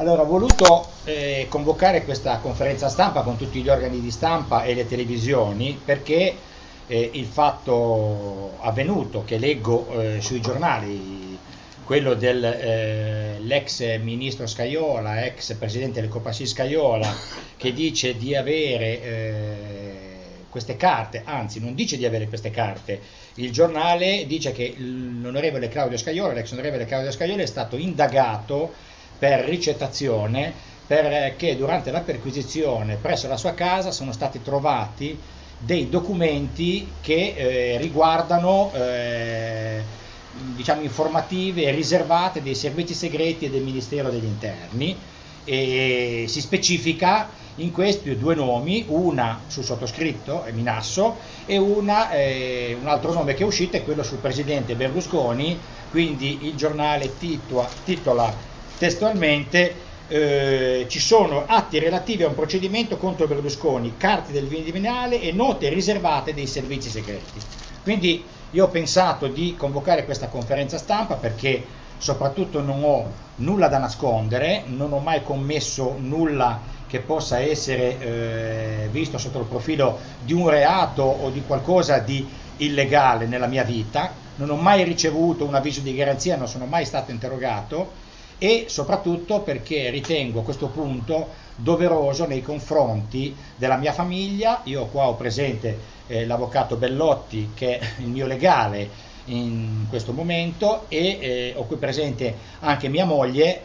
Allora, ho voluto convocare questa conferenza stampa con tutti gli organi di stampa e le televisioni perché il fatto avvenuto che leggo sui giornali, quello dell'ex ministro Scajola, ex presidente del Copasir Scajola, che dice di avere queste carte, anzi non dice di avere queste carte, il giornale dice che l'onorevole Claudio Scajola, l'ex onorevole Claudio Scajola, è stato indagato per ricettazione perché durante la perquisizione presso la sua casa sono stati trovati dei documenti che riguardano diciamo informative riservate dei servizi segreti e del Ministero degli Interni, e si specifica in questi due nomi, una sul sottoscritto, Minasso, e un altro nome che è uscito è quello sul presidente Berlusconi. Quindi il giornale titola testualmente ci sono atti relativi a un procedimento contro Berlusconi, carte del Viminale e note riservate dei servizi segreti. Quindi io ho pensato di convocare questa conferenza stampa perché soprattutto non ho nulla da nascondere, non ho mai commesso nulla che possa essere visto sotto il profilo di un reato o di qualcosa di illegale nella mia vita, non ho mai ricevuto un avviso di garanzia, non sono mai stato interrogato, e soprattutto perché ritengo a questo punto doveroso nei confronti della mia famiglia. Io qua ho presente l'avvocato Bellotti, che è il mio legale in questo momento, e ho qui presente anche mia moglie,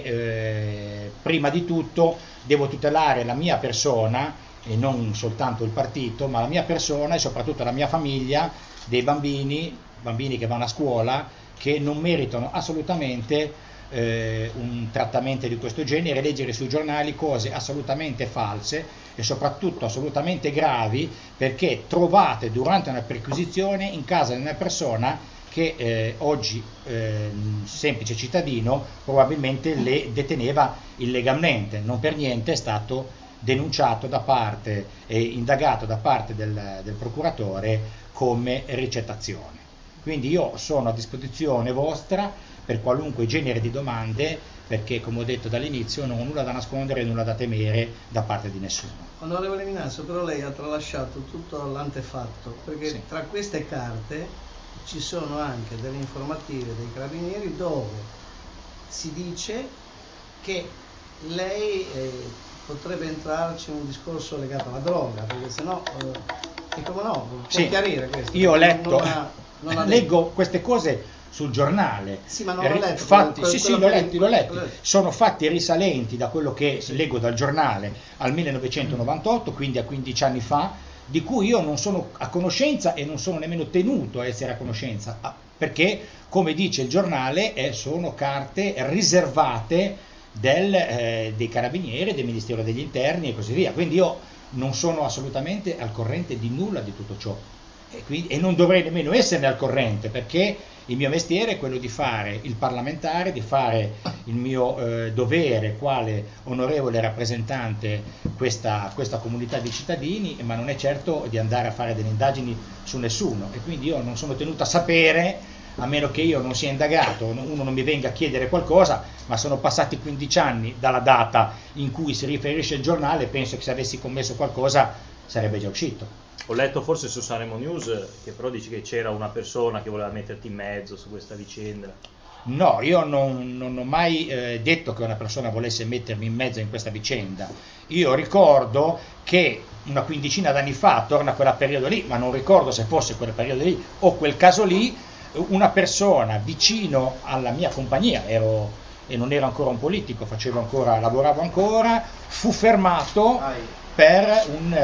perché prima di tutto devo tutelare la mia persona e non soltanto il partito, ma la mia persona e soprattutto la mia famiglia, dei bambini che vanno a scuola, che non meritano assolutamente un trattamento di questo genere, leggere sui giornali cose assolutamente false e soprattutto assolutamente gravi, perché trovate durante una perquisizione in casa di una persona che oggi semplice cittadino probabilmente le deteneva illegalmente. Non per niente è stato denunciato da parte e indagato da parte del procuratore come ricettazione. Quindi io sono a disposizione vostra per qualunque genere di domande, perché come ho detto dall'inizio non ho nulla da nascondere e nulla da temere da parte di nessuno. Onorevole Minasso, però lei ha tralasciato tutto l'antefatto, perché sì, tra queste carte ci sono anche delle informative dei carabinieri dove si dice che lei potrebbe entrarci in un discorso legato alla droga, perché sennò come no, può sì, chiarire questo. Io ho letto, leggo queste cose sul giornale. Sì, ma non l'ho letto. Fatti, sì, l'ho letto. Sono fatti risalenti da quello che leggo dal giornale al 1998, quindi a 15 anni fa, di cui io non sono a conoscenza e non sono nemmeno tenuto a essere a conoscenza, perché, come dice il giornale, sono carte riservate dei carabinieri, del Ministero degli Interni e così via. Quindi io non sono assolutamente al corrente di nulla di tutto ciò. E non dovrei nemmeno esserne al corrente, perché il mio mestiere è quello di fare il parlamentare, di fare il mio dovere quale onorevole rappresentante questa comunità di cittadini, ma non è certo di andare a fare delle indagini su nessuno, e quindi io non sono tenuto a sapere, a meno che io non sia indagato, uno non mi venga a chiedere qualcosa, ma sono passati 15 anni dalla data in cui si riferisce il giornale, penso che se avessi commesso qualcosa sarebbe già uscito. Ho letto forse su Sanremo News che però dici che c'era una persona che voleva metterti in mezzo su questa vicenda. No, io non ho mai detto che una persona volesse mettermi in mezzo in questa vicenda. Io ricordo che una quindicina d'anni fa, attorno a quel periodo lì, ma non ricordo se fosse quel periodo lì o quel caso lì, una persona vicino alla mia compagnia, e non ero ancora un politico, lavoravo ancora, fu fermato per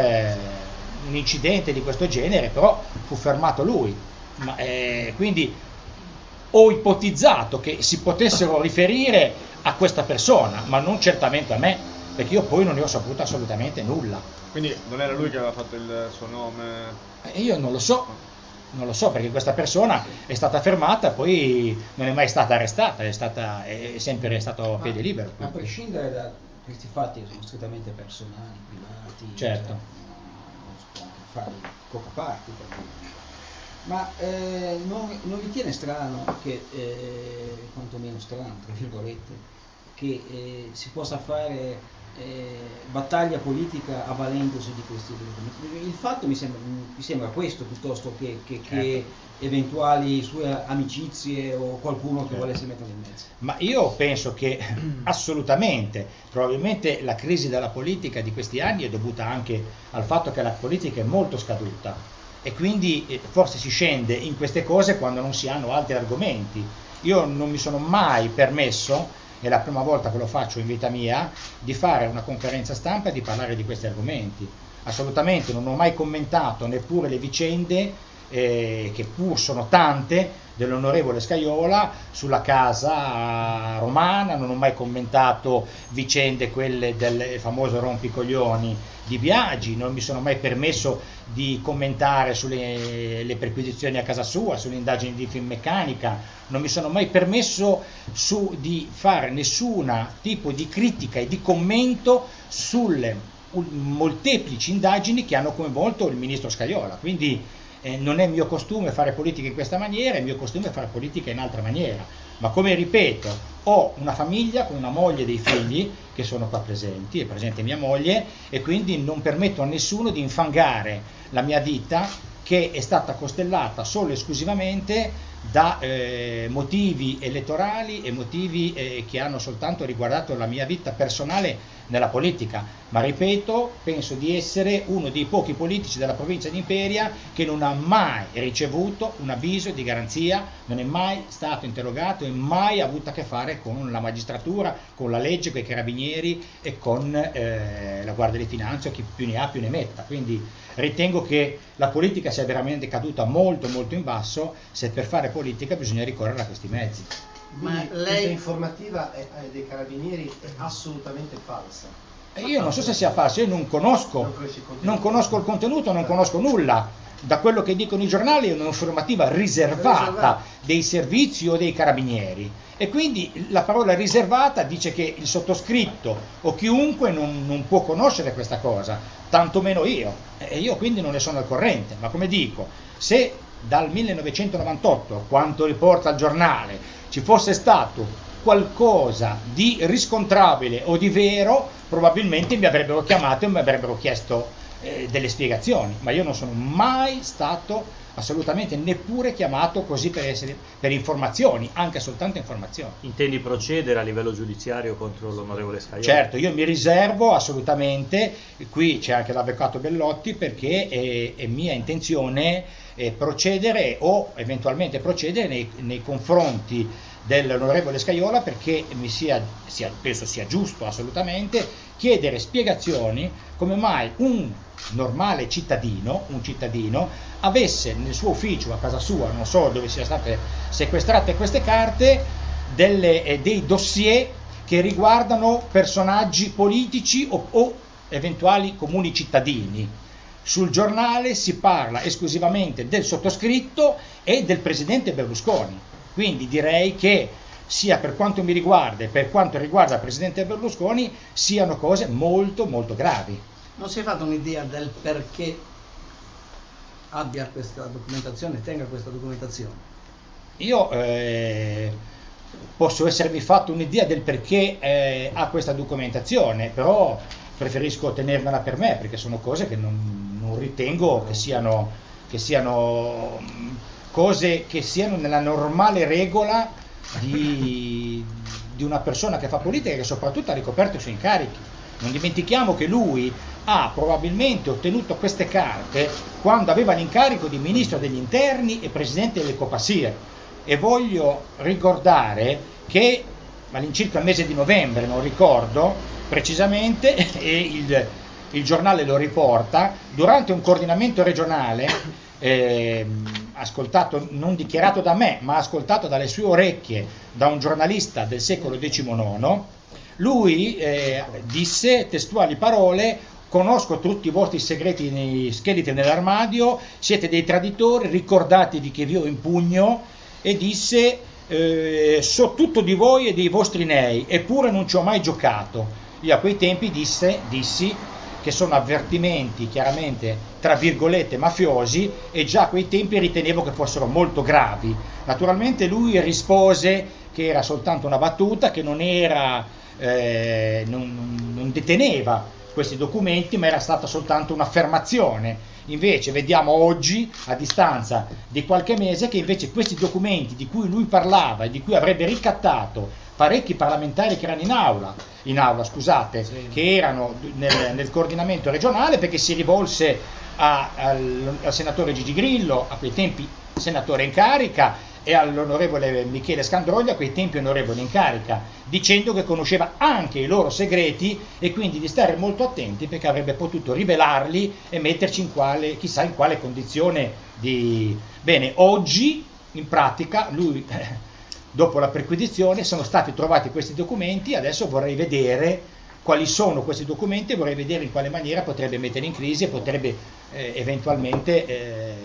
un incidente di questo genere, però fu fermato lui. Quindi ho ipotizzato che si potessero riferire a questa persona, ma non certamente a me, perché io poi non ne ho saputo assolutamente nulla. Quindi non era lui che aveva fatto il suo nome? Io non lo so, perché questa persona è stata fermata, poi non è mai stata arrestata, è sempre stato a piede libero. A prescindere da questi fatti che sono strettamente personali, privati, certo, non si può anche fare coca party, ma non vi tiene strano che, quantomeno strano, tra virgolette, che si possa fare battaglia politica avvalendosi di questi documenti. Il fatto mi sembra questo, piuttosto che Certo. eventuali sue amicizie o qualcuno che Certo. volesse metterlo in mezzo. Ma io penso che assolutamente, probabilmente la crisi della politica di questi anni è dovuta anche al fatto che la politica è molto scaduta e quindi forse si scende in queste cose quando non si hanno altri argomenti. Io non mi sono mai permesso, è la prima volta che lo faccio in vita mia, di fare una conferenza stampa e di parlare di questi argomenti. Assolutamente non ho mai commentato neppure le vicende che pur sono tante, dell'onorevole Scajola sulla casa romana, non ho mai commentato vicende quelle del famoso rompicoglioni di Biagi, non mi sono mai permesso di commentare sulle le perquisizioni a casa sua, sulle indagini di Finmeccanica, non mi sono mai permesso di fare nessun tipo di critica e di commento sulle molteplici indagini che hanno coinvolto il ministro Scajola, quindi non è mio costume fare politica in questa maniera, è mio costume fare politica in altra maniera, ma come ripeto, ho una famiglia con una moglie e dei figli che sono qua presenti, è presente mia moglie, e quindi non permetto a nessuno di infangare la mia vita, che è stata costellata solo e esclusivamente da motivi elettorali e motivi che hanno soltanto riguardato la mia vita personale nella politica, ma ripeto, penso di essere uno dei pochi politici della provincia di Imperia che non ha mai ricevuto un avviso di garanzia, non è mai stato interrogato e mai avuto a che fare con la magistratura, con la legge, con i carabinieri e con la Guardia di Finanza, chi più ne ha più ne metta. Quindi ritengo che la politica sia veramente caduta molto molto in basso se per fare politica bisogna ricorrere a questi mezzi. Ma Questa lei informativa dei carabinieri è assolutamente falsa. Io non so se sia falso, io non conosco il contenuto, non conosco nulla. Da quello che dicono i giornali è un'informativa riservata dei servizi o dei carabinieri, e quindi la parola riservata dice che il sottoscritto o chiunque non può conoscere questa cosa, tantomeno io, e io quindi non ne sono al corrente. Ma come dico, se dal 1998, quanto riporta il giornale, ci fosse stato qualcosa di riscontrabile o di vero, probabilmente mi avrebbero chiamato e mi avrebbero chiesto delle spiegazioni, ma io non sono mai stato assolutamente neppure chiamato così per informazioni, anche soltanto informazioni. Intendi procedere a livello giudiziario contro l'onorevole Scajola? Certo, io mi riservo assolutamente, qui c'è anche l'avvocato Bellotti, perché è mia intenzione procedere o eventualmente procedere nei confronti dell'onorevole Scajola, perché penso sia giusto assolutamente chiedere spiegazioni come mai un normale cittadino, avesse nel suo ufficio, a casa sua, non so dove siano state sequestrate queste carte, dei dossier che riguardano personaggi politici o eventuali comuni cittadini. Sul giornale si parla esclusivamente del sottoscritto e del presidente Berlusconi, quindi direi che sia per quanto mi riguarda e per quanto riguarda il presidente Berlusconi siano cose molto molto gravi. non si è fatta un'idea del perché abbia questa documentazione, tenga questa documentazione? Io posso essermi fatto un'idea del perché ha questa documentazione, però preferisco tenermela per me, perché sono cose che non ritengo che siano cose che siano nella normale regola di una persona che fa politica e che soprattutto ha ricoperto i suoi incarichi. Non dimentichiamo che lui ha probabilmente ottenuto queste carte quando aveva l'incarico di ministro degli interni e presidente del Copasir, e voglio ricordare che all'incirca il mese di novembre, non ricordo precisamente, e il giornale lo riporta, durante un coordinamento regionale ascoltato, non dichiarato da me, ma ascoltato dalle sue orecchie da un giornalista del secolo XIX, lui disse testuali parole: conosco tutti i vostri segreti scheletri nell'armadio, siete dei traditori, ricordatevi che vi ho in pugno, e disse so tutto di voi e dei vostri nei, eppure non ci ho mai giocato. Io a quei tempi dissi che sono avvertimenti chiaramente tra virgolette mafiosi, e già a quei tempi ritenevo che fossero molto gravi. Naturalmente lui rispose che era soltanto una battuta, che non era non deteneva questi documenti, ma era stata soltanto un'affermazione. Invece vediamo oggi, a distanza di qualche mese, che invece questi documenti di cui lui parlava e di cui avrebbe ricattato parecchi parlamentari che erano in aula, scusate, che erano nel coordinamento regionale, perché si rivolse al senatore Gigi Grillo, a quei tempi senatore in carica, e all'onorevole Michele Scandroglia, a quei tempi onorevole in carica, dicendo che conosceva anche i loro segreti e quindi di stare molto attenti, perché avrebbe potuto rivelarli e metterci chissà in quale condizione di... Bene, oggi in pratica lui, dopo la perquisizione, sono stati trovati questi documenti. Adesso vorrei vedere quali sono questi documenti e vorrei vedere in quale maniera potrebbe mettere in crisi e potrebbe eventualmente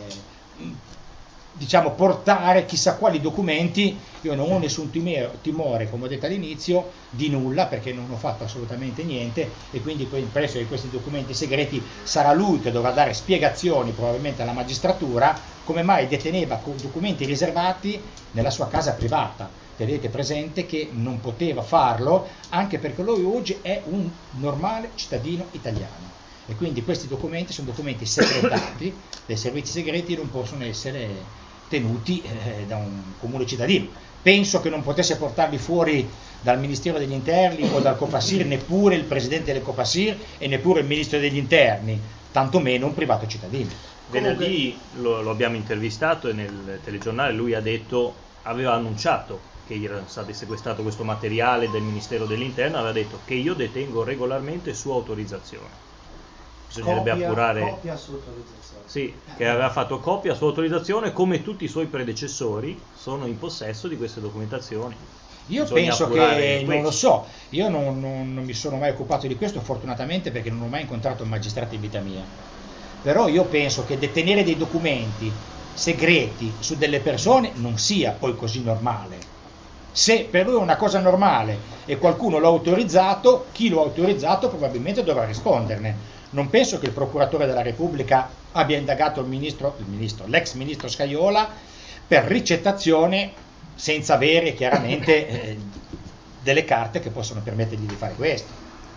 diciamo portare chissà quali documenti. Io non ho nessun timore, come ho detto all'inizio, di nulla, perché non ho fatto assolutamente niente, e quindi presso di questi documenti segreti sarà lui che dovrà dare spiegazioni probabilmente alla magistratura come mai deteneva documenti riservati nella sua casa privata. Tenete presente che non poteva farlo, anche perché lui oggi è un normale cittadino italiano, e quindi questi documenti sono documenti segretati dai servizi segreti, non possono essere tenuti da un comune cittadino. Penso che non potesse portarli fuori dal Ministero degli Interni o dal Copasir neppure il presidente del Copasir e neppure il ministro degli Interni, tantomeno un privato cittadino. Venerdì lo abbiamo intervistato e nel telegiornale lui aveva annunciato che gli era stato sequestrato questo materiale del Ministero dell'Interno, aveva detto che io detengo regolarmente su autorizzazione. Bisognerebbe appurare copia su autorizzazione. Sì, che aveva fatto copia su autorizzazione, come tutti i suoi predecessori sono in possesso di queste documentazioni. Io penso che, non lo so, io non mi sono mai occupato di questo fortunatamente, perché non ho mai incontrato un magistrato in vita mia, però io penso che detenere dei documenti segreti su delle persone non sia poi così normale. Se per lui è una cosa normale e qualcuno l'ha autorizzato, chi lo ha autorizzato probabilmente dovrà risponderne. Non penso che il procuratore della Repubblica abbia indagato l'ex ministro Scajola per ricettazione senza avere chiaramente delle carte che possono permettergli di fare questo.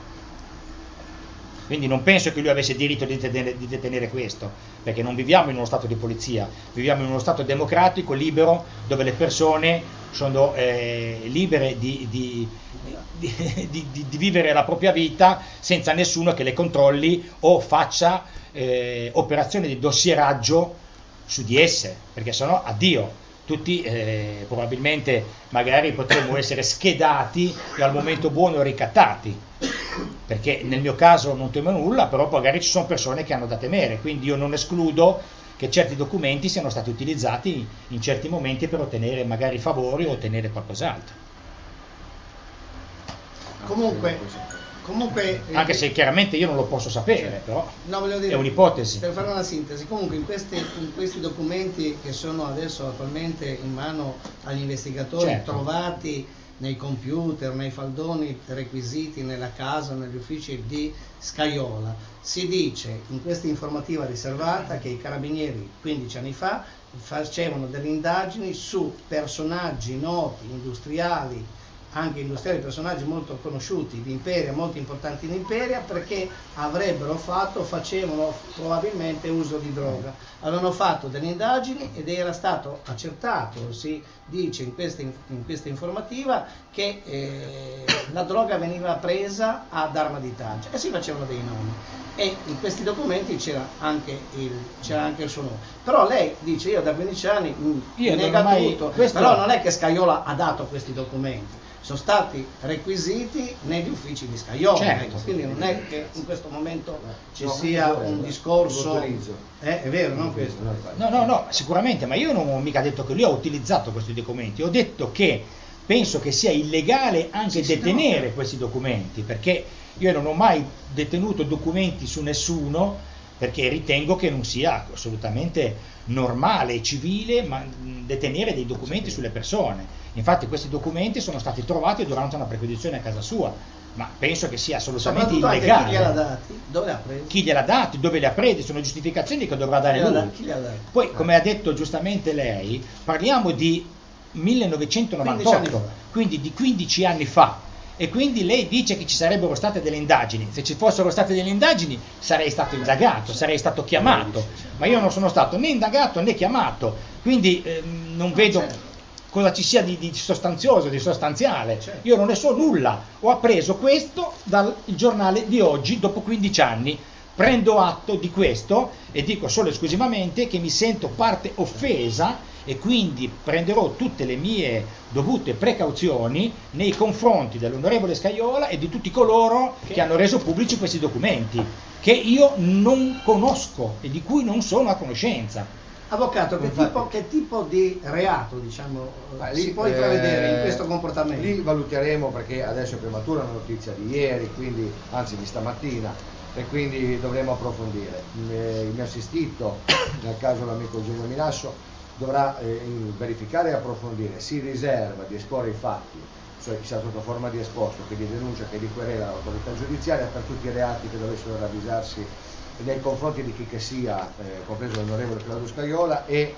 Quindi non penso che lui avesse diritto di detenere questo, perché non viviamo in uno stato di polizia, viviamo in uno stato democratico, libero, dove le persone sono libere di vivere la propria vita senza nessuno che le controlli o faccia operazioni di dossieraggio su di esse, perché sennò addio. Tutti probabilmente magari potremmo essere schedati e al momento buono ricattati, perché nel mio caso non temo nulla, però magari ci sono persone che hanno da temere, quindi io non escludo che certi documenti siano stati utilizzati in certi momenti per ottenere magari favori o ottenere qualcos'altro. Comunque Anche se chiaramente io non lo posso sapere, però no, voglio dire, è un'ipotesi. Per fare una sintesi, comunque in questi documenti che sono adesso attualmente in mano agli investigatori, certo, trovati nei computer, nei faldoni requisiti nella casa, negli uffici di Scajola, si dice in questa informativa riservata che i carabinieri 15 anni fa facevano delle indagini su personaggi noti, industriali, anche industriali, personaggi molto conosciuti di Imperia, molto importanti in Imperia, perché facevano probabilmente uso di droga. Avevano fatto delle indagini ed era stato accertato, si dice in questa informativa, che la droga veniva presa ad Armaditaggio e si facevano dei nomi. E in questi documenti c'era anche il suo nome. Però lei dice: io da 15 anni nega tutto, però non è che Scajola ha dato questi documenti, sono stati requisiti negli uffici di Scajola, certo. Quindi non è che in questo momento ci sia un discorso, è vero, no? Questo? No, sicuramente, ma io non ho mica detto che lui ha utilizzato questi documenti, ho detto che penso che sia illegale anche detenere questi documenti, perché io non ho mai detenuto documenti su nessuno, perché ritengo che non sia assolutamente normale e civile detenere dei documenti sulle persone. Infatti questi documenti sono stati trovati durante una perquisizione a casa sua, ma penso che sia assolutamente illegale. Chi gliel'ha dati? Dove l'ha presi? Chi gliel'ha dati? Dove li ha presi? Sono giustificazioni che dovrà dare lui. Chi gliel'ha dati? Poi, come ha detto giustamente lei, parliamo di 1998, quindi di 15 anni fa. e quindi lei dice che ci sarebbero state delle indagini. Se ci fossero state delle indagini sarei stato indagato, sarei stato chiamato, ma io non sono stato né indagato né chiamato, quindi non vedo cosa ci sia di sostanzioso, di sostanziale. Io non ne so nulla, ho appreso questo dal giornale di oggi dopo 15 anni. Prendo atto di questo e dico solo esclusivamente che mi sento parte offesa e quindi prenderò tutte le mie dovute precauzioni nei confronti dell'onorevole Scajola e di tutti coloro che hanno reso pubblici questi documenti, che io non conosco e di cui non sono a conoscenza. Avvocato, che tipo di reato, diciamo, si può intravedere in questo comportamento? Lì valuteremo, perché adesso è prematura una notizia di ieri, quindi, anzi di stamattina, e quindi dovremo approfondire. Il mio assistito, nel caso l'amico Eugenio Minasso, dovrà verificare e approfondire. Si riserva di esporre i fatti, cioè sia sotto forma di esposto che di denuncia che di querela all'autorità giudiziaria per tutti i reati che dovessero ravvisarsi nei confronti di chi che sia, compreso l'onorevole Claudio Scajola, e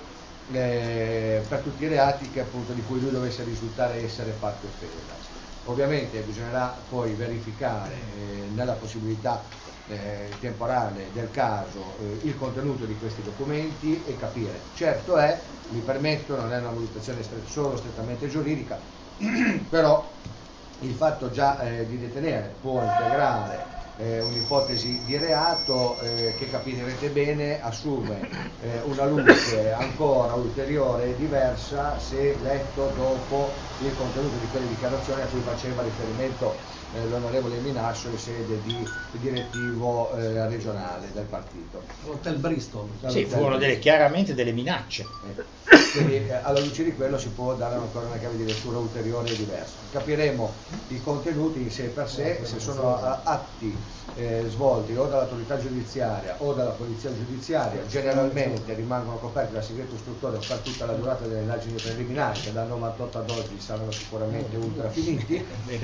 per tutti i reati che appunto di cui lui dovesse risultare essere parte offesa. Ovviamente bisognerà poi verificare nella possibilità temporale del caso il contenuto di questi documenti e capire. Certo è, mi permetto, non è una valutazione solo strettamente giuridica, però il fatto già di detenere può integrare un'ipotesi di reato che capirete bene assume una luce ancora ulteriore e diversa se letto dopo il contenuto di quelle dichiarazioni a cui faceva riferimento l'onorevole Minasso in sede di direttivo regionale del partito. Hotel Bristol. Sì, furono chiaramente delle minacce. Quindi alla luce di quello si può dare ancora una chiave di lettura ulteriore e diversa. Capiremo i contenuti in sé per sé, se sono atti svolti o dall'autorità giudiziaria o dalla polizia giudiziaria, generalmente rimangono coperti da segreto istruttorio per tutta la durata delle indagini preliminari, che dal 98 ad oggi saranno sicuramente ultra finiti.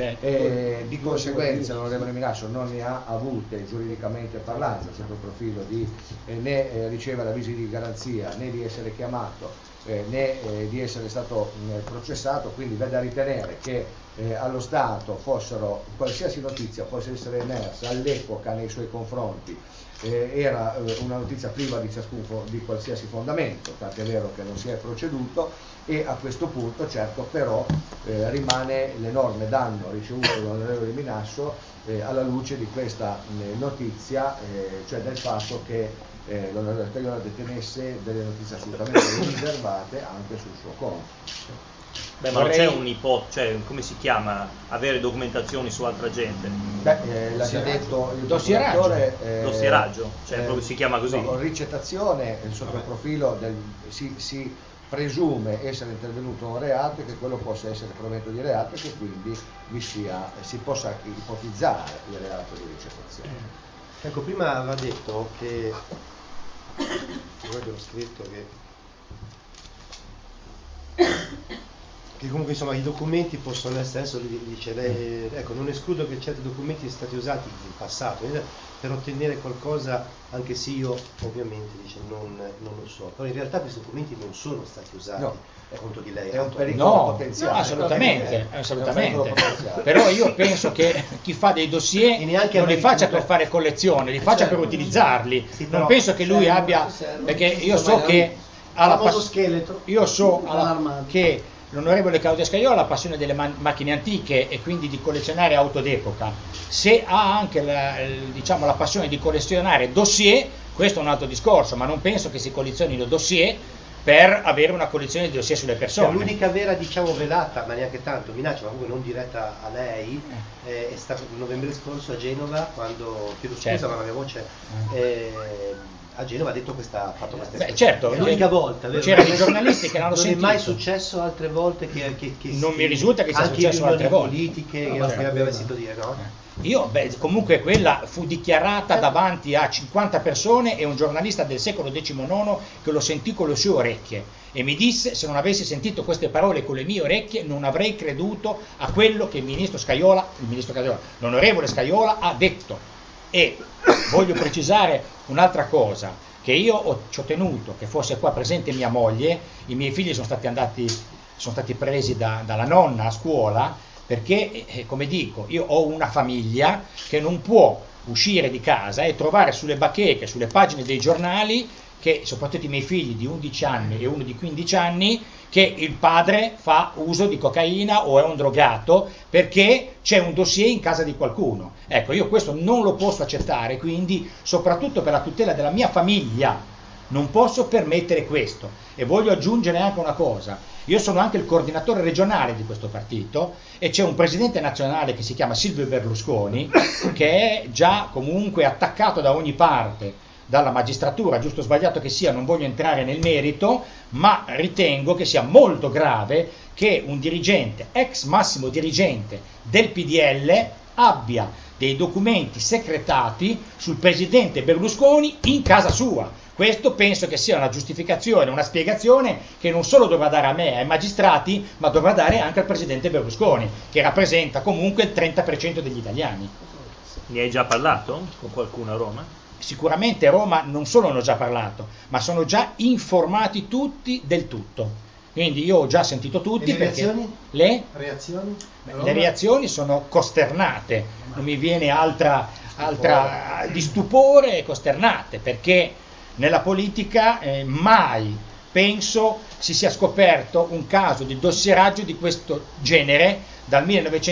Di conseguenza l'onorevole Minasso non ne ha avute giuridicamente parlando sotto il profilo di né ricevere avvisi di garanzia né di essere chiamato né di essere stato processato, quindi vede a ritenere che allo Stato fossero, qualsiasi notizia possa essere emersa all'epoca nei suoi confronti era una notizia priva di qualsiasi fondamento, tant'è vero che non si è proceduto, e a questo punto certo però rimane l'enorme danno ricevuto dall'onorevole Minasso alla luce di questa notizia, cioè del fatto che l'onorevole Scajola detenesse delle notizie assolutamente riservate anche sul suo conto. Beh, ma non c'è un'ipotesi, cioè come si chiama avere documentazioni su altra gente? Beh, l'ha già detto il dossieraggio, cioè proprio si chiama così? No, ricettazione sotto il profilo si presume essere intervenuto un reato e che quello possa essere provento di reato e che quindi si possa ipotizzare il reato di ricettazione. Ecco, prima aveva detto che io ho scritto che comunque insomma i documenti possono essere, adesso dice lei, ecco, non escludo che certi documenti siano stati usati in passato per ottenere qualcosa, anche se io ovviamente dice non lo so, però in realtà questi documenti non sono stati usati. No. Conto di lei è un pericolo potenziale. No, assolutamente. Però io penso che chi fa dei dossier non li faccia per fare collezione, li faccia per utilizzarli. Sì, non penso che lui abbia, perché io so che che l'onorevole Claudio Scajola ha la passione delle macchine antiche e quindi di collezionare auto d'epoca. Se ha anche la passione di collezionare dossier, questo è un altro discorso, ma non penso che si collezionino dossier per avere una collezione di dossier sulle persone. Cioè, l'unica vera, velata, ma neanche tanto, minaccia, ma comunque non diretta a lei, è stato il novembre scorso a Genova, quando, chiedo scusa ma la mia voce, a Genova ha detto ha fatto questa certo, è l'unica volta, vero? C'erano dei giornalisti che l'hanno sentito. Non è mai successo altre volte che non mi risulta che sia successo altre volte. Politiche che abbiamo sentito dire, no? Comunque quella fu dichiarata davanti a 50 persone e un giornalista del secolo XIX che lo sentì con le sue orecchie e mi disse: se non avessi sentito queste parole con le mie orecchie non avrei creduto a quello che l'onorevole Scajola ha detto. E voglio precisare un'altra cosa, che io ci ho tenuto che fosse qua presente mia moglie. I miei figli sono stati presi dalla nonna a scuola, perché come dico, io ho una famiglia che non può uscire di casa e trovare sulle bacheche, sulle pagine dei giornali, che soprattutto i miei figli di 11 anni e uno di 15 anni, che il padre fa uso di cocaina o è un drogato perché c'è un dossier in casa di qualcuno. Ecco, io questo non lo posso accettare, quindi soprattutto per la tutela della mia famiglia non posso permettere questo. E voglio aggiungere anche una cosa: io sono anche il coordinatore regionale di questo partito e c'è un presidente nazionale che si chiama Silvio Berlusconi, che è già comunque attaccato da ogni parte dalla magistratura, giusto o sbagliato che sia, non voglio entrare nel merito, ma ritengo che sia molto grave che un dirigente, ex massimo dirigente del PDL, abbia dei documenti secretati sul presidente Berlusconi in casa sua. Questo penso che sia una giustificazione, una spiegazione che non solo dovrà dare a me, ai magistrati, ma dovrà dare anche al presidente Berlusconi, che rappresenta comunque il 30% degli italiani. Ne hai già parlato con qualcuno a Roma? Sicuramente a Roma non solo hanno già parlato, ma sono già informati tutti del tutto. Quindi io ho già sentito tutti. E le reazioni? Le reazioni sono costernate, non mi viene altra di stupore e costernate, perché nella politica mai penso si sia scoperto un caso di dossieraggio di questo genere dal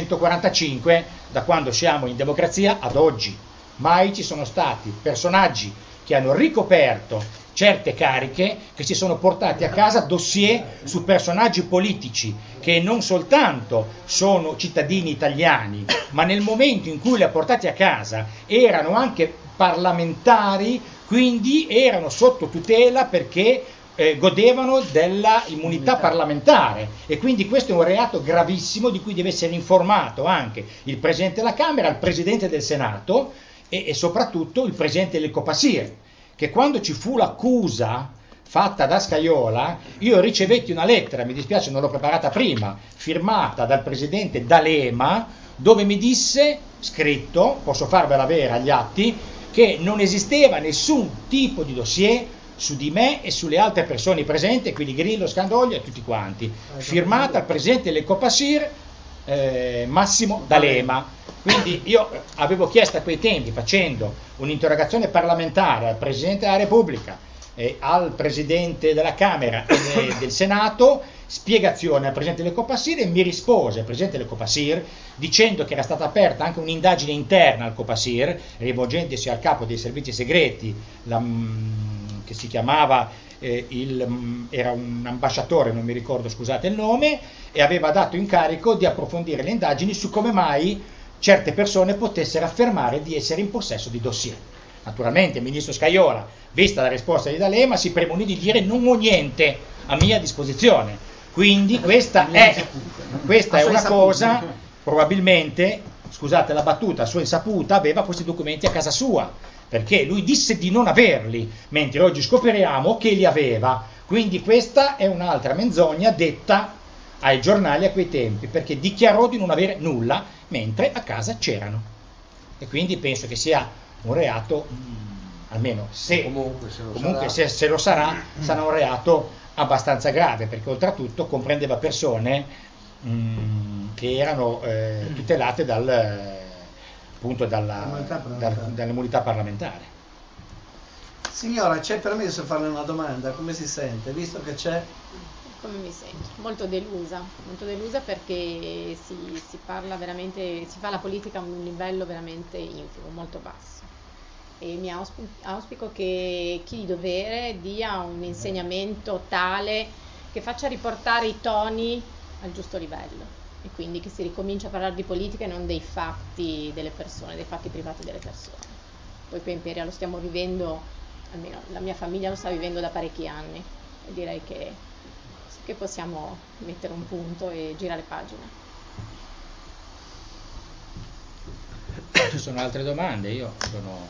1945, da quando siamo in democrazia ad oggi. Mai ci sono stati personaggi che hanno ricoperto certe cariche, che si sono portati a casa dossier su personaggi politici che non soltanto sono cittadini italiani, ma nel momento in cui li ha portati a casa erano anche parlamentari, quindi erano sotto tutela perché godevano della immunità parlamentare, e quindi questo è un reato gravissimo di cui deve essere informato anche il Presidente della Camera, il Presidente del Senato e soprattutto il Presidente del Copasir, che quando ci fu l'accusa fatta da Scajola, io ricevetti una lettera, mi dispiace non l'ho preparata prima, firmata dal Presidente D'Alema, dove mi disse, scritto, posso farvela avere agli atti, che non esisteva nessun tipo di dossier su di me e sulle altre persone presenti, quindi Grillo, Scandoglio e tutti quanti, firmata al Presidente del Copasir, Massimo D'Alema. Quindi io avevo chiesto a quei tempi, facendo un'interrogazione parlamentare al Presidente della Repubblica, al Presidente della Camera e del Senato, spiegazione al Presidente del Copasir, e mi rispose il Presidente del Copasir dicendo che era stata aperta anche un'indagine interna al Copasir, rivolgendosi al capo dei servizi segreti, che si chiamava era un ambasciatore, non mi ricordo, scusate il nome, e aveva dato incarico di approfondire le indagini su come mai certe persone potessero affermare di essere in possesso di dossier. Naturalmente il ministro Scajola, vista la risposta di D'Alema, si premunì di dire: non ho niente a mia disposizione. Quindi questa è una cosa, probabilmente, scusate la battuta, a sua insaputa aveva questi documenti a casa sua, perché lui disse di non averli, mentre oggi scopriamo che li aveva. Quindi questa è un'altra menzogna detta ai giornali a quei tempi, perché dichiarò di non avere nulla, mentre a casa c'erano. E quindi penso che sia un reato, almeno se lo sarà, sarà un reato abbastanza grave, perché oltretutto comprendeva persone che erano tutelate dall'immunità parlamentare. Signora, c'è permesso farle una domanda? Come si sente? Visto che c'è... Come mi sento? Molto delusa perché si parla veramente, si fa la politica a un livello veramente infimo, molto basso. E mi auspico che chi di dovere dia un insegnamento tale che faccia riportare i toni al giusto livello, e quindi che si ricomincia a parlare di politica e non dei fatti delle persone, dei fatti privati delle persone. Poi qui a Imperia lo stiamo vivendo, almeno la mia famiglia lo sta vivendo da parecchi anni, e direi che possiamo mettere un punto e girare pagina. Ci sono altre domande? Io sono...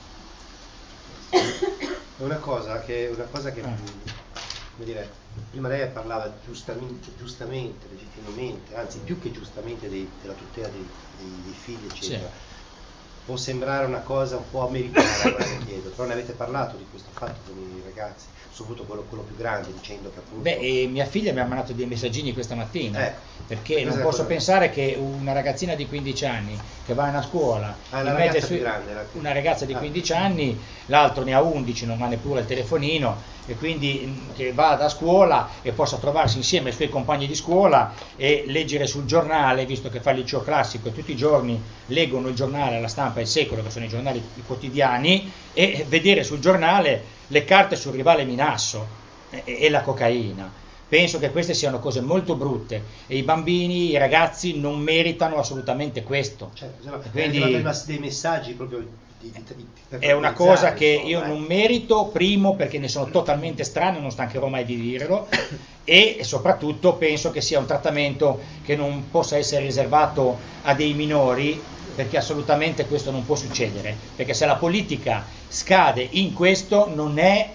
Una cosa che come dire, prima lei parlava giustamente, legittimamente, anzi più che giustamente della tutela dei figli, eccetera. Sì. può sembrare una cosa un po' americana, ora che chiedo, però ne avete parlato di questo fatto con i ragazzi, soprattutto quello più grande, dicendo che appunto... Beh, mia figlia mi ha mandato dei messaggini questa mattina, perché non questa posso cosa- pensare che una ragazzina di 15 anni che va in una scuola, Ah, gli la mette ragazza su- più grande, una ragazza di Ah. 15 anni, l'altro ne ha 11, non ha neppure il telefonino, e quindi che vada a scuola e possa trovarsi insieme ai suoi compagni di scuola e leggere sul giornale, visto che fa il liceo classico e tutti i giorni leggono il giornale, La Stampa e Il Secolo, che sono i giornali quotidiani, e vedere sul giornale le carte sul rivale Minasso e la cocaina. Penso che queste siano cose molto brutte e i bambini, i ragazzi non meritano assolutamente questo. Cioè, Quindi- dei messaggi proprio È una cosa che io non merito, primo perché ne sono totalmente strano, non stancherò mai di dirlo, e soprattutto penso che sia un trattamento che non possa essere riservato a dei minori, perché assolutamente questo non può succedere, perché se la politica scade in questo non è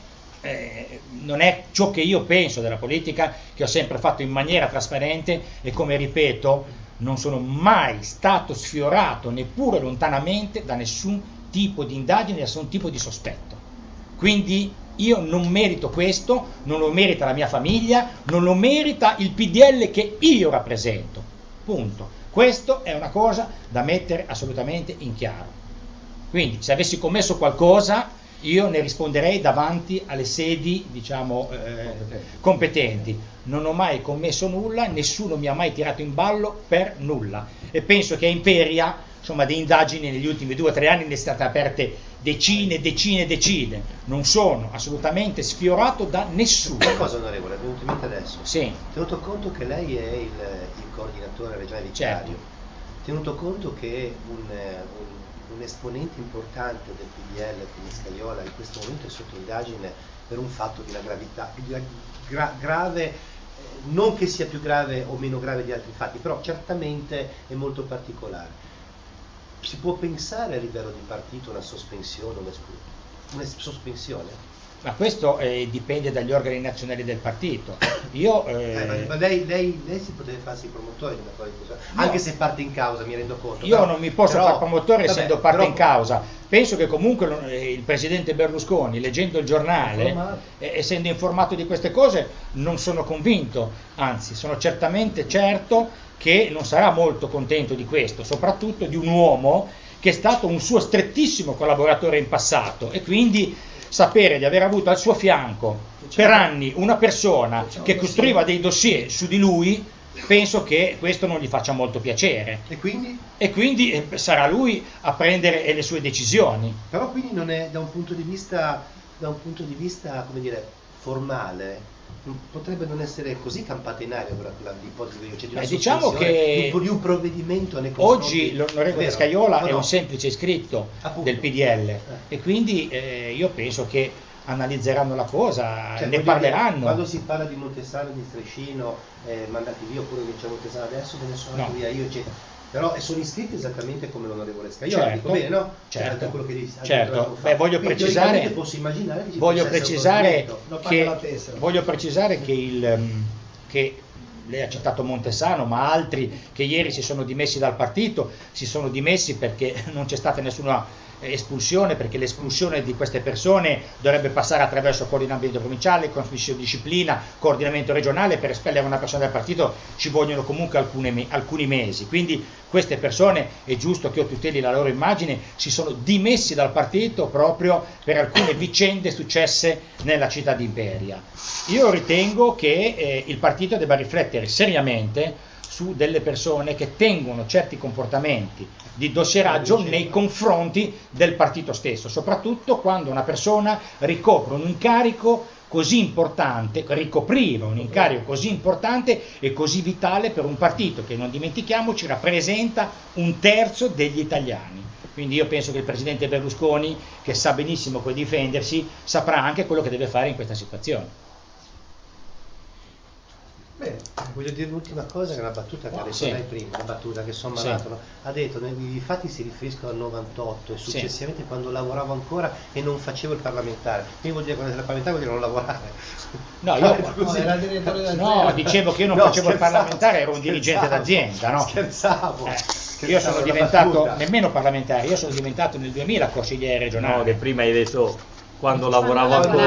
ciò che io penso della politica, che ho sempre fatto in maniera trasparente e, come ripeto, non sono mai stato sfiorato neppure lontanamente da nessun tipo di indagine, da nessun tipo di sospetto. Quindi io non merito questo, non lo merita la mia famiglia, non lo merita il PDL che io rappresento. Punto. Questo è una cosa da mettere assolutamente in chiaro. Quindi se avessi commesso qualcosa io ne risponderei davanti alle sedi, diciamo, competenti. Non ho mai commesso nulla, nessuno mi ha mai tirato in ballo per nulla, e penso che a Imperia, insomma, di indagini negli ultimi 2 o 3 anni ne sono state aperte decine. Non sono assolutamente sfiorato da nessuno. Una cosa, onorevole, è venuto in mente adesso. Sì. Tenuto conto che lei è il coordinatore regionale vicario, Certo. tenuto conto che un esponente importante del PDL come Scajola in questo momento è sotto indagine per un fatto di una gravità grave, non che sia più grave o meno grave di altri fatti, però certamente è molto particolare. Si può pensare a livello di partito una sospensione, una sospensione? Ma questo dipende dagli organi nazionali del partito. Io, ma lei si potrebbe farsi promotore di una cosa di questo, anche se parte in causa, mi rendo conto. io non mi posso fare promotore essendo parte però- in causa. Penso che comunque il presidente Berlusconi, leggendo il giornale, essendo informato di queste cose, non sono convinto, anzi sono certamente certo che non sarà molto contento di questo, soprattutto di un uomo che è stato un suo strettissimo collaboratore in passato, e quindi sapere di aver avuto al suo fianco per anni una persona che costruiva dei dossier su di lui, penso che questo non gli faccia molto piacere. E quindi? E quindi sarà lui a prendere le sue decisioni. Però quindi non è da un punto di vista, come dire, formale, potrebbe non essere così campata in aria l'ipotesi di una diciamo sospensione, che di un provvedimento nei confronti. oggi l'onorevole Vero? Scajola O è no? un semplice iscritto Appunto. del PDL, e quindi io penso che analizzeranno la cosa, Cioè, ne voglio parleranno. dire, quando si parla di Montesano, di Strescino, mandati via, oppure vince Montesano adesso, ve ne sono andato via io, eccetera. Però sono iscritti esattamente come l'onorevole Scajola, Certo, dico bene, no? certo, Cioè, quello che dice, certo. Beh, voglio quindi, precisare, teoricamente posso immaginare che ci possa essere uno svolgimento. voglio precisare che lei ha citato Montesano, ma altri che ieri si sono dimessi dal partito si sono dimessi perché non c'è stata nessuna espulsione, perché l'espulsione di queste persone dovrebbe passare attraverso coordinamento provinciale, consiglio di disciplina, coordinamento regionale. Per espellere una persona dal partito ci vogliono comunque alcuni mesi, quindi queste persone, è giusto che io tuteli la loro immagine, si sono dimessi dal partito proprio per alcune vicende successe nella città di Imperia. Io ritengo che il partito debba riflettere seriamente su delle persone che tengono certi comportamenti di dossieraggio nei confronti del partito stesso, soprattutto quando una persona ricopre un incarico così importante, ricopriva un incarico così importante e così vitale per un partito che, non dimentichiamoci, rappresenta 1/3 degli italiani. Quindi io penso che il presidente Berlusconi, che sa benissimo come difendersi, saprà anche quello che deve fare in questa situazione. Bene. Voglio dire l'ultima cosa, che è una battuta che ha detto Sì. lei prima, una battuta che sono Sì. malato, no? Ha detto i fatti si riferiscono al 98 e successivamente quando lavoravo ancora e non facevo il parlamentare. Quindi vuol dire quando sei parlamentare vuol dire non lavorare. No, io No, era direttore del no, dicevo che io non No, facevo il scherzavo, parlamentare, ero un dirigente scherzavo, d'azienda, no? Scherzavo. Io sono una diventato battuta. nemmeno parlamentare, io sono diventato nel 2000 consigliere regionale. No, che prima hai detto quando Quando lavoravo lavoravo ancora.